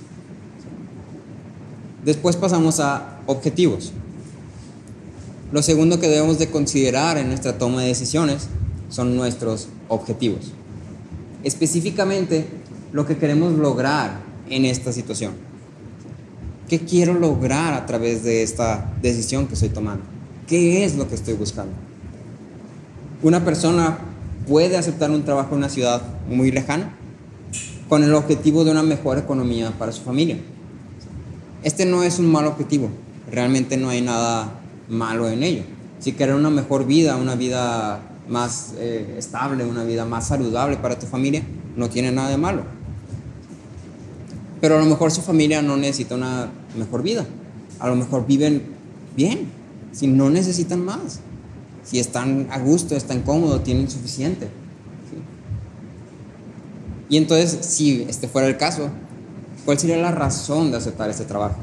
Después pasamos a objetivos. Lo segundo que debemos de considerar en nuestra toma de decisiones son nuestros objetivos. Específicamente, lo que queremos lograr en esta situación. ¿Qué quiero lograr a través de esta decisión que estoy tomando? ¿Qué es lo que estoy buscando? Una persona puede aceptar un trabajo en una ciudad muy lejana con el objetivo de una mejor economía para su familia. Este no es un mal objetivo, realmente no hay nada malo en ello. Si quieres una mejor vida, una vida más eh, estable, una vida más saludable para tu familia, no tiene nada de malo. Pero a lo mejor su familia no necesita una mejor vida. A lo mejor viven bien, si no necesitan más. Si están a gusto, están cómodos, tienen suficiente. ¿Sí? Y entonces, si este fuera el caso, ¿cuál sería la razón de aceptar este trabajo?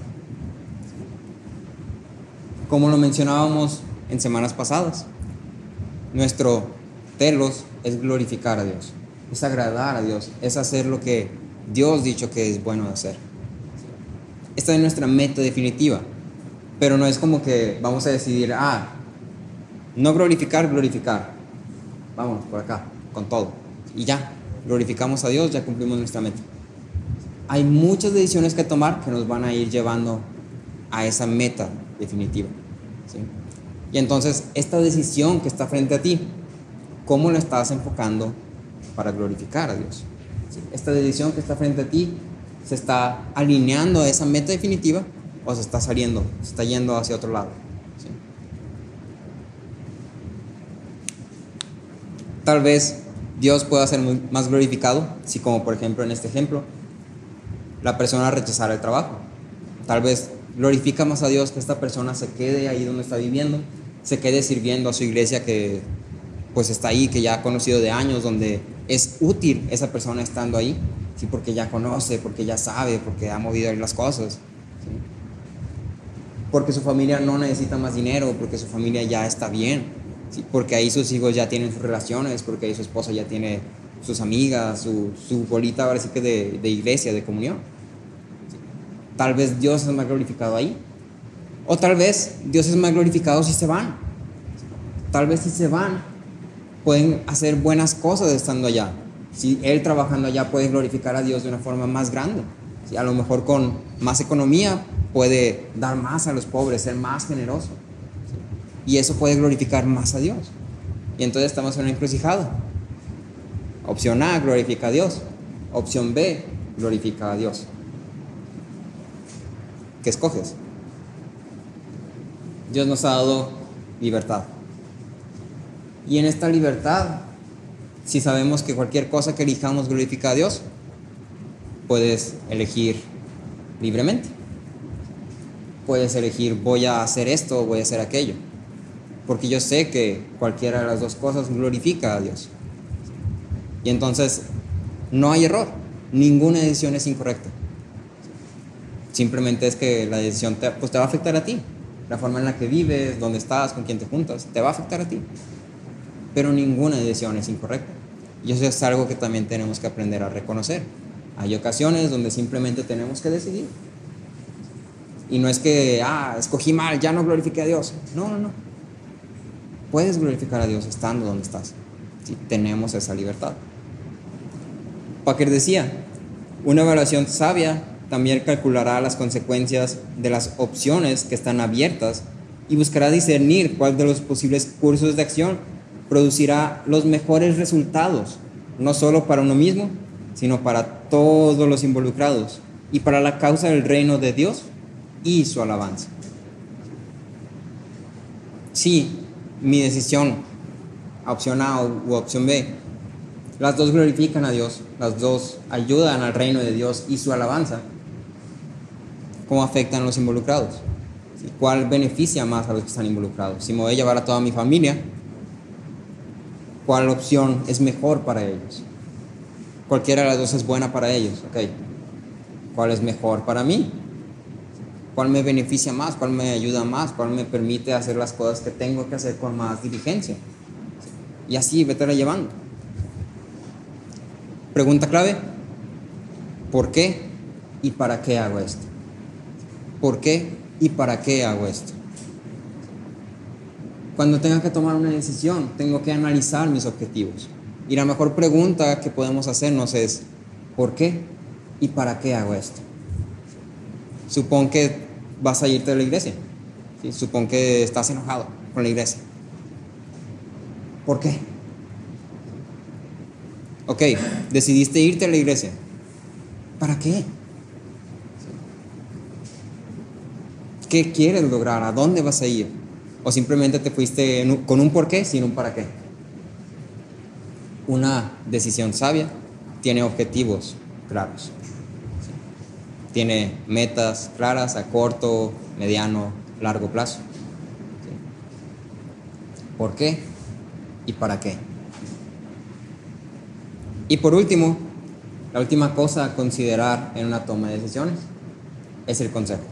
Como lo mencionábamos en semanas pasadas, nuestro telos es glorificar a Dios, es agradar a Dios, es hacer lo que Dios dicho que es bueno de hacer. Esta es nuestra meta definitiva, pero no es como que vamos a decidir, ah, no glorificar, glorificar. Vamos por acá, con todo. Y ya, glorificamos a Dios, ya cumplimos nuestra meta. Hay muchas decisiones que tomar que nos van a ir llevando a esa meta definitiva, ¿sí? Y entonces, esta decisión que está frente a ti, ¿cómo la estás enfocando para glorificar a Dios? ¿Sí? Esta decisión que está frente a ti, ¿se está alineando a esa meta definitiva o se está saliendo, se está yendo hacia otro lado? ¿Sí? Tal vez Dios pueda ser muy más glorificado si, como por ejemplo en este ejemplo, la persona rechazara el trabajo. Tal vez glorifica más a Dios que esta persona se quede ahí donde está viviendo, se quede sirviendo a su iglesia que pues está ahí, que ya ha conocido de años, donde es útil esa persona estando ahí, ¿sí? Porque ya conoce, porque ya sabe, porque ha movido ahí las cosas, ¿sí? Porque su familia no necesita más dinero, porque su familia ya está bien, ¿sí? Porque ahí sus hijos ya tienen sus relaciones, porque ahí su esposa ya tiene sus amigas, su, su bolita ahora sí que de, de iglesia, de comunión, ¿sí? Tal vez Dios es más glorificado ahí, o tal vez Dios es más glorificado si se van. Tal vez si se van pueden hacer buenas cosas estando allá. Si él trabajando allá puede glorificar a Dios de una forma más grande, ¿sí? A lo mejor con más economía puede dar más a los pobres, ser más generoso, ¿sí? Y eso puede glorificar más a Dios. Y entonces estamos en una encrucijada. Opción A, glorifica a Dios. Opción B, glorifica a Dios. ¿Qué escoges? Dios nos ha dado libertad. Y en esta libertad, si sabemos que cualquier cosa que elijamos glorifica a Dios, puedes elegir libremente. Puedes elegir, voy a hacer esto o voy a hacer aquello. Porque yo sé que cualquiera de las dos cosas glorifica a Dios. Y entonces, no hay error. Ninguna decisión es incorrecta. Simplemente es que la decisión te, pues te va a afectar a ti. La forma en la que vives, dónde estás, con quién te juntas, te va a afectar a ti. Pero ninguna decisión es incorrecta. Y eso es algo que también tenemos que aprender a reconocer. Hay ocasiones donde simplemente tenemos que decidir. Y no es que, ah, escogí mal, ya no glorifiqué a Dios. No, no, no. Puedes glorificar a Dios estando donde estás. ¿Sí? Tenemos esa libertad. Packer decía, una evaluación sabia también calculará las consecuencias de las opciones que están abiertas y buscará discernir cuál de los posibles cursos de acción producirá los mejores resultados, no solo para uno mismo, sino para todos los involucrados y para la causa del reino de Dios y su alabanza. Si mi decisión, opción A u opción B, las dos glorifican a Dios, las dos ayudan al reino de Dios y su alabanza, ¿cómo afectan a los involucrados? ¿Cuál beneficia más a los que están involucrados? Si me voy a llevar a toda mi familia, ¿cuál opción es mejor para ellos? Cualquiera de las dos es buena para ellos, ok. ¿Cuál es mejor para mí? ¿Cuál me beneficia más? ¿Cuál me ayuda más? ¿Cuál me permite hacer las cosas que tengo que hacer con más diligencia? Y así vete llevando. Pregunta clave: ¿por qué y para qué hago esto? ¿Por qué y para qué hago esto? Cuando tenga que tomar una decisión, tengo que analizar mis objetivos. Y la mejor pregunta que podemos hacernos es: ¿por qué y para qué hago esto? Supón que vas a irte de la iglesia, ¿sí? Supón que estás enojado con la iglesia. ¿Por qué? Ok, decidiste irte a la iglesia. ¿Para qué? ¿Qué quieres lograr? ¿A dónde vas a ir? ¿O simplemente te fuiste con un por qué sin un para qué? Una decisión sabia tiene objetivos claros. Tiene metas claras a corto, mediano, largo plazo. ¿Por qué y para qué? Y por último, la última cosa a considerar en una toma de decisiones es el consejo.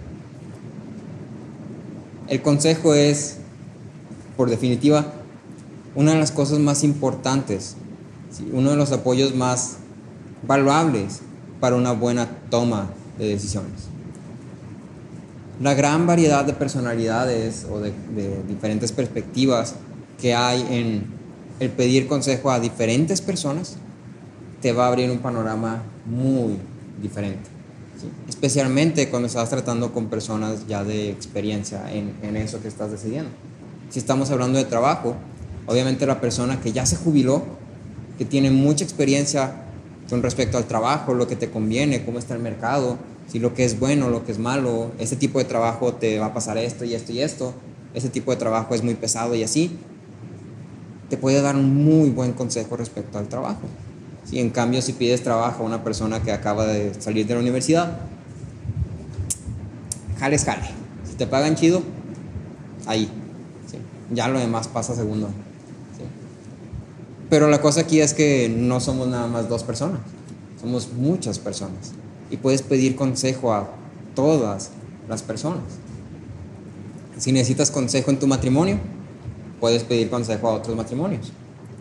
El consejo es, por definitiva, una de las cosas más importantes, ¿sí? Uno de los apoyos más valuables para una buena toma de decisiones. La gran variedad de personalidades o de, de diferentes perspectivas que hay en el pedir consejo a diferentes personas te va a abrir un panorama muy diferente, ¿sí? Especialmente cuando estás tratando con personas ya de experiencia en, en eso que estás decidiendo. Si estamos hablando de trabajo, obviamente la persona que ya se jubiló, que tiene mucha experiencia con respecto al trabajo, lo que te conviene, cómo está el mercado, si lo que es bueno, lo que es malo, ese tipo de trabajo te va a pasar esto y esto y esto, ese tipo de trabajo es muy pesado y así, te puede dar un muy buen consejo respecto al trabajo. Si en cambio si pides trabajo a una persona que acaba de salir de la universidad, jale, jale. Si te pagan chido, ahí, ¿sí? Ya lo demás pasa a segundo, ¿sí? Pero la cosa aquí es que no somos nada más dos personas, somos muchas personas y puedes pedir consejo a todas las personas. Si necesitas consejo en tu matrimonio, puedes pedir consejo a otros matrimonios.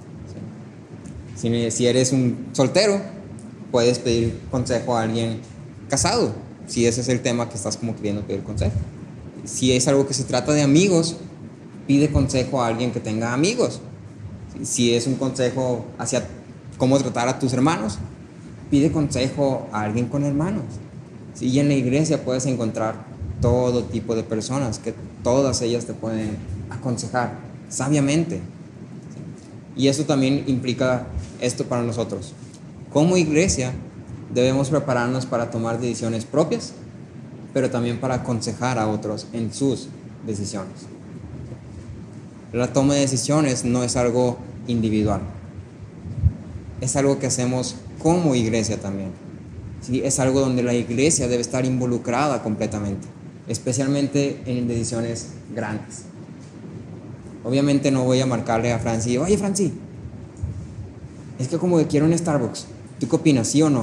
Si, si eres un soltero, puedes pedir consejo a alguien casado, si ese es el tema que estás como queriendo pedir consejo. Si es algo que se trata de amigos, pide consejo a alguien que tenga amigos. Si es un consejo hacia cómo tratar a tus hermanos, pide consejo a alguien con hermanos. Y en la iglesia puedes encontrar todo tipo de personas que todas ellas te pueden aconsejar sabiamente. Y eso también implica esto para nosotros. Como iglesia debemos prepararnos para tomar decisiones propias, pero también para aconsejar a otros en sus decisiones. La toma de decisiones no es algo individual, es algo que hacemos como iglesia también. ¿Sí? Es algo donde la iglesia debe estar involucrada completamente, especialmente en decisiones grandes. Obviamente no voy a marcarle a Franci, oye Franci, es que como que quiero un Starbucks, ¿tú qué opinas, sí o no?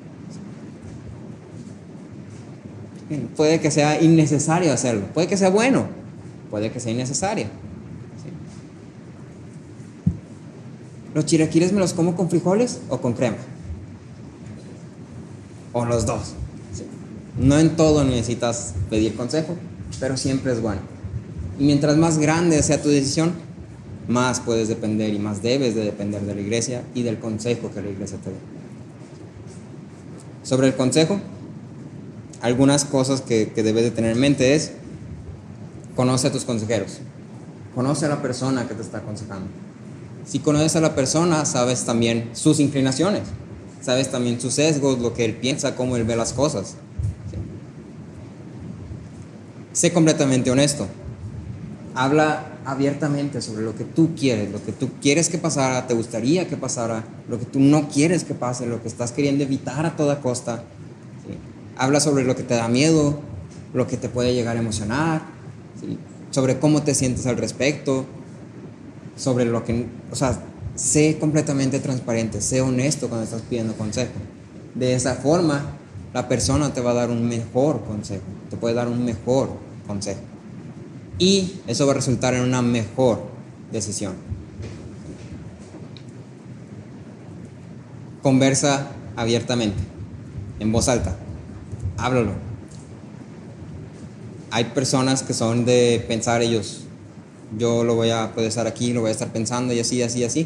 Puede que sea innecesario hacerlo, puede que sea bueno, puede que sea innecesario. ¿Sí? ¿Los chilaquiles me los como con frijoles o con crema? O los dos. ¿Sí? No en todo necesitas pedir consejo, pero siempre es bueno. Y mientras más grande sea tu decisión, más puedes depender y más debes de depender de la iglesia y del consejo que la iglesia te dé. Sobre el consejo, algunas cosas que, que debes de tener en mente es: conoce a tus consejeros, conoce a la persona que te está aconsejando. Si conoces a la persona, sabes también sus inclinaciones, sabes también sus sesgos, lo que él piensa, cómo él ve las cosas. ¿Sí? Sé completamente honesto. Habla abiertamente sobre lo que tú quieres, lo que tú quieres que pasara, te gustaría que pasara, lo que tú no quieres que pase, lo que estás queriendo evitar a toda costa. ¿Sí? Habla sobre lo que te da miedo, lo que te puede llegar a emocionar, ¿sí? Sobre cómo te sientes al respecto, sobre lo que, o sea, sé completamente transparente, sé honesto cuando estás pidiendo consejo. De esa forma, la persona te va a dar un mejor consejo, te puede dar un mejor consejo. Y eso va a resultar en una mejor decisión. Conversa abiertamente, en voz alta, háblalo. Hay personas que son de pensar ellos, yo lo voy a poder estar aquí, lo voy a estar pensando y así, así, así.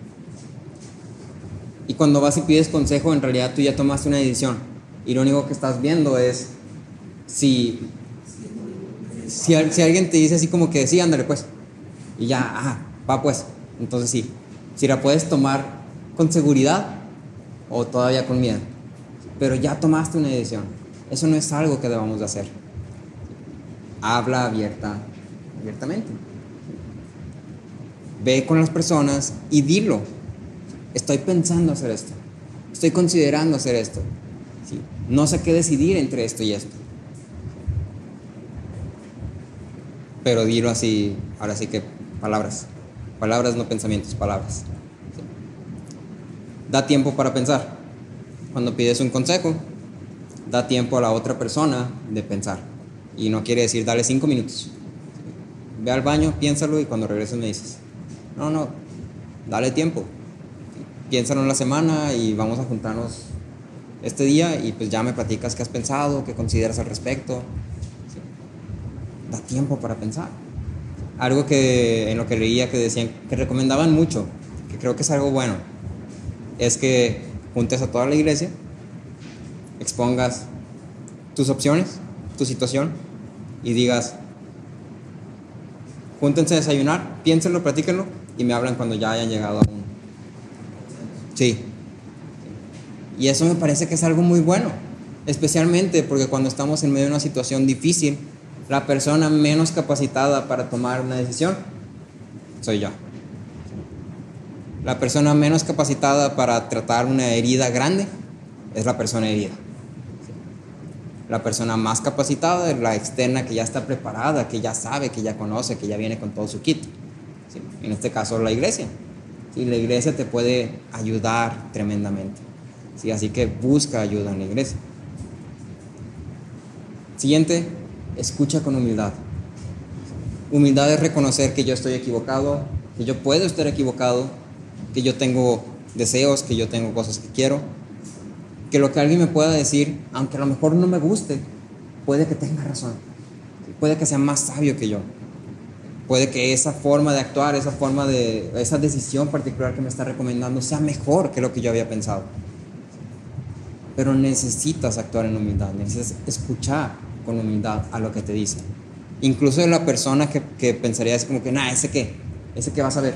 Y cuando vas y pides consejo, en realidad tú ya tomaste una decisión. Y lo único que estás viendo es si... Si, si alguien te dice así como que sí, ándale pues, y ya, ajá, va pues, entonces sí, si la puedes tomar con seguridad o todavía con miedo, pero ya tomaste una decisión. Eso no es algo que debamos de hacer. Habla abierta, abiertamente. Ve con las personas y dilo: estoy pensando hacer esto, estoy considerando hacer esto, ¿sí? No sé qué decidir entre esto y esto. Pero dilo así, ahora sí que palabras, palabras no pensamientos, palabras. ¿Sí? Da tiempo para pensar. Cuando pides un consejo, da tiempo a la otra persona de pensar. Y no quiere decir dale cinco minutos. ¿Sí? Ve al baño, piénsalo y cuando regreses me dices. No, no, dale tiempo. ¿Sí? Piénsalo en la semana y vamos a juntarnos este día y pues ya me platicas qué has pensado, qué consideras al respecto. ¿Sí? Da tiempo para pensar. Algo que en lo que leía que decían, que recomendaban mucho, que creo que es algo bueno, es que juntes a toda la iglesia, expongas tus opciones, tu situación y digas, júntense a desayunar, piénsenlo, platíquenlo y me hablan cuando ya hayan llegado a un... Sí. Y eso me parece que es algo muy bueno, especialmente porque cuando estamos en medio de una situación difícil, la persona menos capacitada para tomar una decisión soy yo. La persona menos capacitada para tratar una herida grande es la persona herida. La persona más capacitada es la externa, que ya está preparada, que ya sabe, que ya conoce, que ya viene con todo su kit. ¿Sí? En este caso, la iglesia. ¿Sí? La iglesia te puede ayudar tremendamente. ¿Sí? Así que busca ayuda en la iglesia. Siguiente, escucha con humildad. Humildad es reconocer que yo estoy equivocado, que yo puedo estar equivocado, que yo tengo deseos, que yo tengo cosas que quiero, que lo que alguien me pueda decir, aunque a lo mejor no me guste, puede que tenga razón, puede que sea más sabio que yo, puede que esa forma de actuar, esa forma de, esa decisión particular que me está recomendando sea mejor que lo que yo había pensado. Pero necesitas actuar en humildad, necesitas escuchar con humildad a lo que te dicen. Incluso de la persona que, que pensaría es como que, nah, ¿ese qué? ¿Ese qué vas a ver?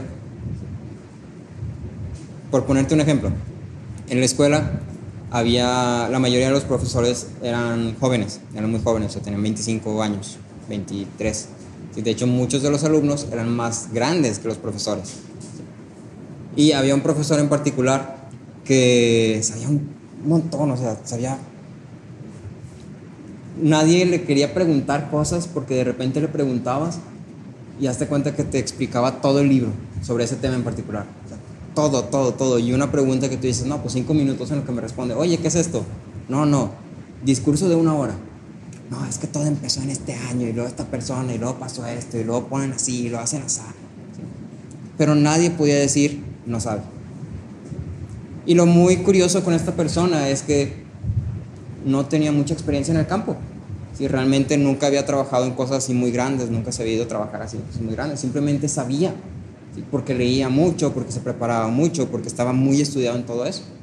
Por ponerte un ejemplo, en la escuela había, la mayoría de los profesores eran jóvenes, eran muy jóvenes, o sea, tenían veinticinco años, veintitrés. De hecho, muchos de los alumnos eran más grandes que los profesores. Y había un profesor en particular que sabía un montón, o sea, sabía... Nadie le quería preguntar cosas porque de repente le preguntabas y hazte cuenta que te explicaba todo el libro sobre ese tema en particular. O sea, todo, todo, todo. Y una pregunta que tú dices, no, pues cinco minutos en lo que me responde, oye, ¿qué es esto? No, no, discurso de una hora. No, es que todo empezó en este año y luego esta persona y luego pasó esto y luego ponen así y lo hacen así. ¿Sí? Pero nadie podía decir, no sabe. Y lo muy curioso con esta persona es que no tenía mucha experiencia en el campo. Si realmente nunca había trabajado en cosas así muy grandes, nunca se había ido a trabajar así muy grandes, simplemente sabía, ¿sí? Porque leía mucho, porque se preparaba mucho, porque estaba muy estudiado en todo eso.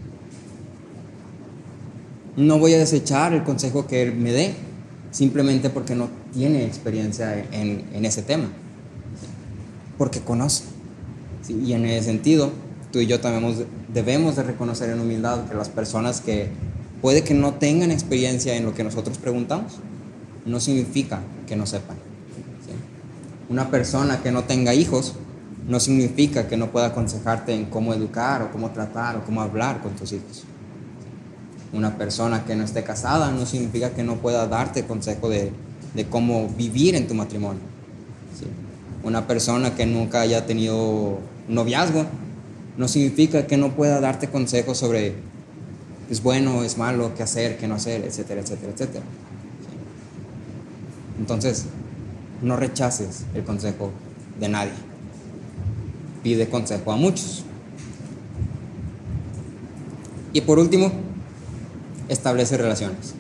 No voy a desechar el consejo que él me dé, simplemente porque no tiene experiencia en, en ese tema, ¿sí? Porque conoce, ¿sí? Y en ese sentido, tú y yo también debemos de reconocer en humildad que las personas que puede que no tengan experiencia en lo que nosotros preguntamos, no significa que no sepan. ¿Sí? Una persona que no tenga hijos no significa que no pueda aconsejarte en cómo educar o cómo tratar o cómo hablar con tus hijos. Una persona que no esté casada no significa que no pueda darte consejo de, de cómo vivir en tu matrimonio. ¿Sí? Una persona que nunca haya tenido noviazgo no significa que no pueda darte consejos sobre es bueno, es malo, qué hacer, qué no hacer, etcétera, etcétera, etcétera. ¿Sí? Entonces, no rechaces el consejo de nadie. Pide consejo a muchos. Y por último, establece relaciones.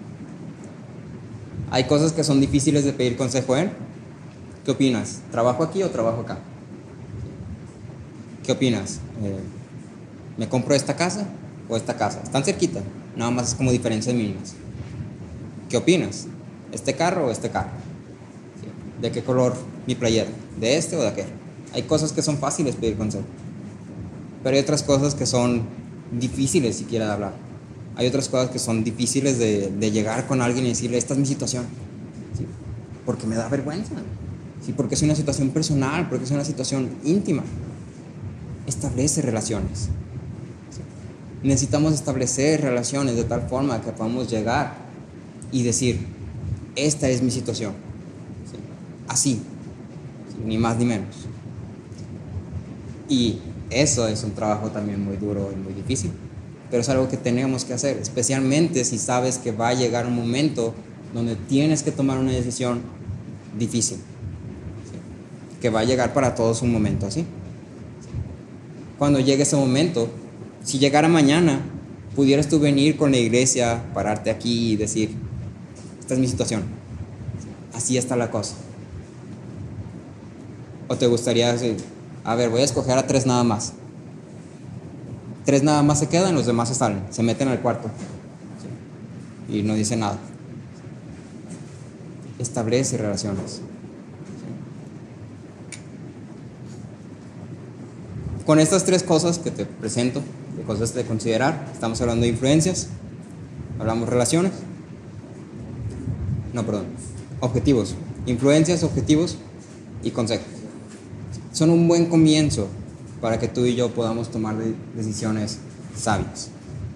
Hay cosas que son difíciles de pedir consejo en. ¿Qué opinas? ¿Trabajo aquí o trabajo acá? ¿Qué opinas? Eh, ¿Me compro esta casa o esta casa? Están cerquita, nada más es como diferencias mínimas. ¿Qué opinas? ¿Este carro o este carro? ¿Sí? ¿De qué color mi playera? ¿De este o de aquel? Hay cosas que son fáciles pedir consejo, pero hay otras cosas que son difíciles siquiera de hablar. Hay otras cosas que son difíciles de, de llegar con alguien y decirle, esta es mi situación, ¿sí? Porque me da vergüenza, ¿sí? Porque es una situación personal, porque es una situación íntima. Establece relaciones. Necesitamos establecer relaciones de tal forma que podamos llegar y decir, esta es mi situación, ¿sí? Así, ¿sí? Ni más ni menos. Y eso es un trabajo también muy duro y muy difícil, pero es algo que tenemos que hacer, especialmente si sabes que va a llegar un momento donde tienes que tomar una decisión difícil, ¿sí? Que va a llegar para todos un momento así. Cuando llegue ese momento, si llegara mañana, pudieras tú venir con la iglesia, pararte aquí y decir, esta es mi situación, así está la cosa. O te gustaría decir, a ver, voy a escoger a tres nada más. Tres nada más se quedan, los demás se salen, se meten al cuarto, ¿sí? Y no dicen nada. Establece relaciones, ¿sí? Con estas tres cosas que te presento, de cosas de considerar, estamos hablando de influencias, hablamos relaciones, no, perdón, objetivos, influencias, objetivos y consejos. Son un buen comienzo para que tú y yo podamos tomar decisiones sabias.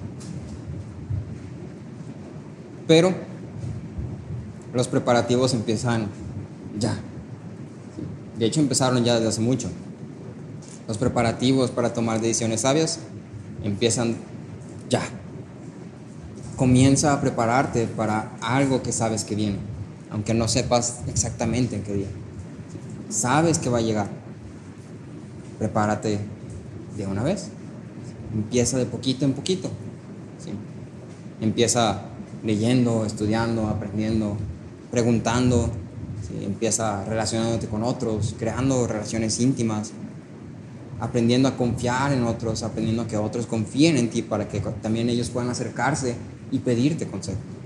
Pero los preparativos empiezan ya. De hecho, empezaron ya desde hace mucho. Los preparativos para tomar decisiones sabias empiezan ya. Comienza a prepararte para algo que sabes que viene, aunque no sepas exactamente en qué día. Sabes que va a llegar. Prepárate de una vez. Empieza de poquito en poquito, ¿sí? Empieza leyendo, estudiando, aprendiendo, preguntando, ¿sí? Empieza relacionándote con otros, creando relaciones íntimas, aprendiendo a confiar en otros, aprendiendo a que otros confíen en ti para que también ellos puedan acercarse y pedirte consejo.